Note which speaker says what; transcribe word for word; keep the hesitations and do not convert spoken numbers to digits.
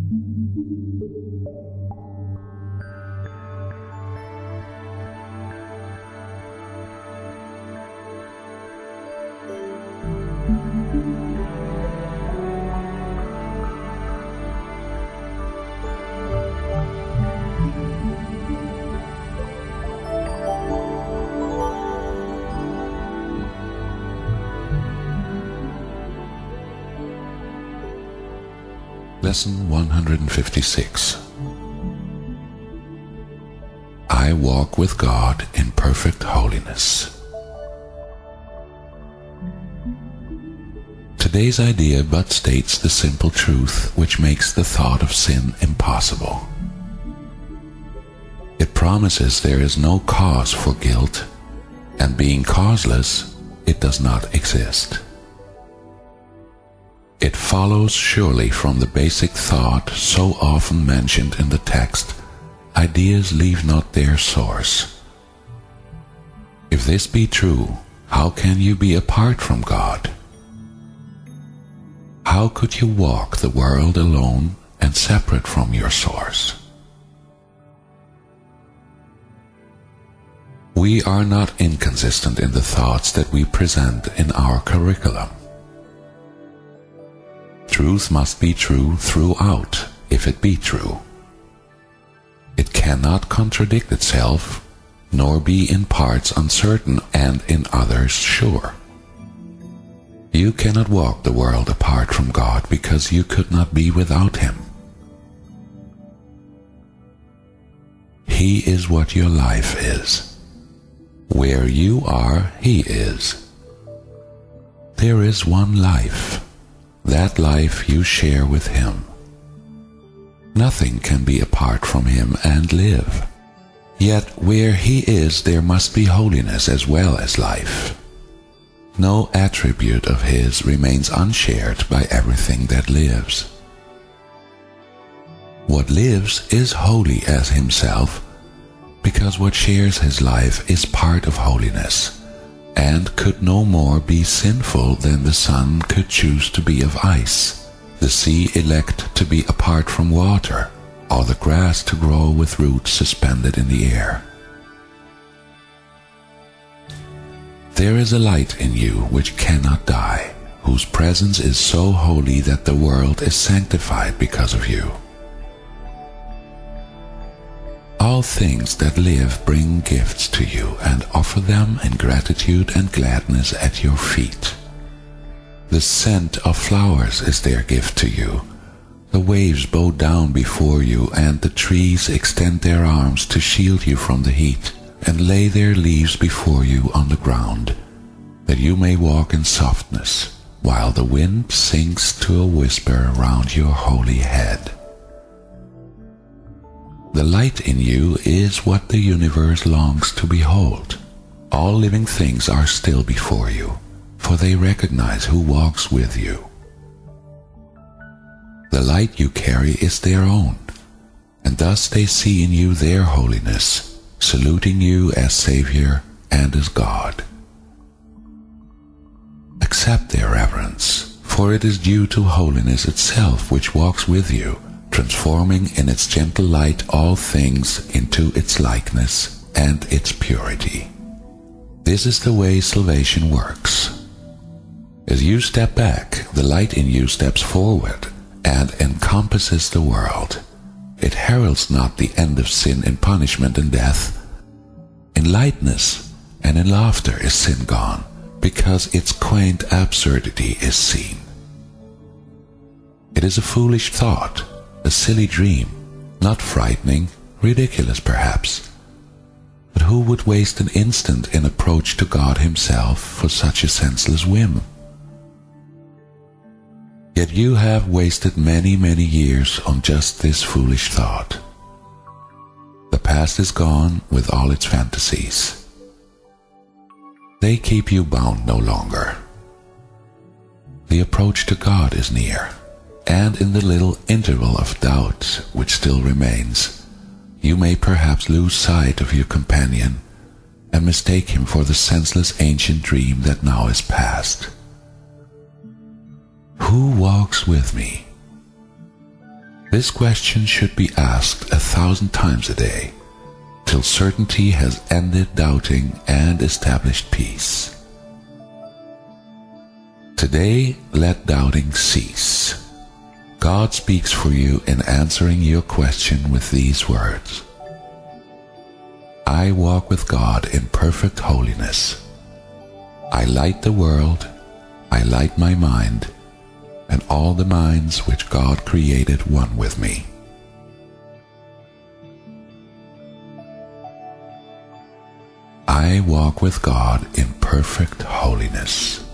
Speaker 1: Lesson one hundred fifty-six. I walk with God in perfect holiness. Today's idea but states the simple truth which makes the thought of sin impossible. It promises there is no cause for guilt, and being causeless, it does not exist. It follows surely from the basic thought so often mentioned in the text, ideas leave not their source. If this be true, how can you be apart from God? How could you walk the world alone and separate from your source? We are not inconsistent in the thoughts that we present in our curriculum. Truth must be true throughout, if it be true. It cannot contradict itself, nor be in parts uncertain and in others sure. You cannot walk the world apart from God because you could not be without Him. He is what your life is. Where you are, He is. There is one life. That life you share with Him. Nothing can be apart from Him and live. Yet where He is there must be holiness as well as life. No attribute of His remains unshared by everything that lives. What lives is holy as Himself, because what shares His life is part of holiness, and could no more be sinful than the sun could choose to be of ice, the sea elect to be apart from water, or the grass to grow with roots suspended in the air. There is a light in you which cannot die, whose presence is so holy that the world is sanctified because of you. All things that live bring gifts to you and offer them in gratitude and gladness at your feet. The scent of flowers is their gift to you. The waves bow down before you, and the trees extend their arms to shield you from the heat, and lay their leaves before you on the ground, that you may walk in softness, while the wind sinks to a whisper round your holy head. The light in you is what the universe longs to behold. All living things are still before you, for they recognize who walks with you. The light you carry is their own, and thus they see in you their holiness, saluting you as Savior and as God. Accept their reverence, for it is due to holiness itself which walks with you, transforming in its gentle light all things into its likeness and its purity. This is the way salvation works. As you step back, the light in you steps forward and encompasses the world. It heralds not the end of sin in punishment and death. In lightness and in laughter is sin gone, because its quaint absurdity is seen. It is a foolish thought, a silly dream, not frightening, ridiculous perhaps. But who would waste an instant in approach to God Himself for such a senseless whim? Yet you have wasted many, many years on just this foolish thought. The past is gone with all its fantasies. They keep you bound no longer. The approach to God is near, and in the little interval of doubt which still remains, you may perhaps lose sight of your companion and mistake him for the senseless ancient dream that now is past. Who walks with me? This question should be asked a thousand times a day, till certainty has ended doubting and established peace. Today, let doubting cease. God speaks for you in answering your question with these words: I walk with God in perfect holiness. I light the world, I light my mind, and all the minds which God created one with me. I walk with God in perfect holiness.